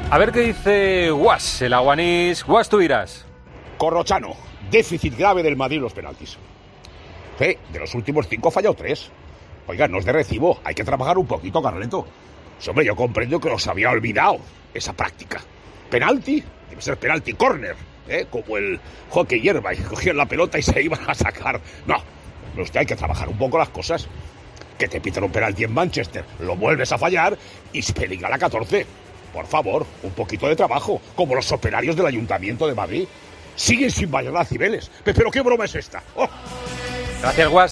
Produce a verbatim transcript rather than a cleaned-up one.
A ver qué dice Guas, el aguanís. Guas, tú dirás. Corrochano, déficit grave del Madrid en los penaltis. Sí, de los últimos cinco ha fallado tres. Oiga, no es de recibo, hay que trabajar un poquito, Carleto. Sí, hombre, yo comprendo que os había olvidado esa práctica. Penalti, debe ser penalti corner, ¿eh? Como el hockey hierba, y cogían la pelota y se iban a sacar. No, no, usted hay que trabajar un poco las cosas. Que te pitan un penalti en Manchester, lo vuelves a fallar y se peligra la catorce. Por favor, un poquito de trabajo, como los operarios del Ayuntamiento de Madrid. Siguen sin bailar a Cibeles. Pero ¿qué broma es esta? ¡Oh! Gracias, Guas.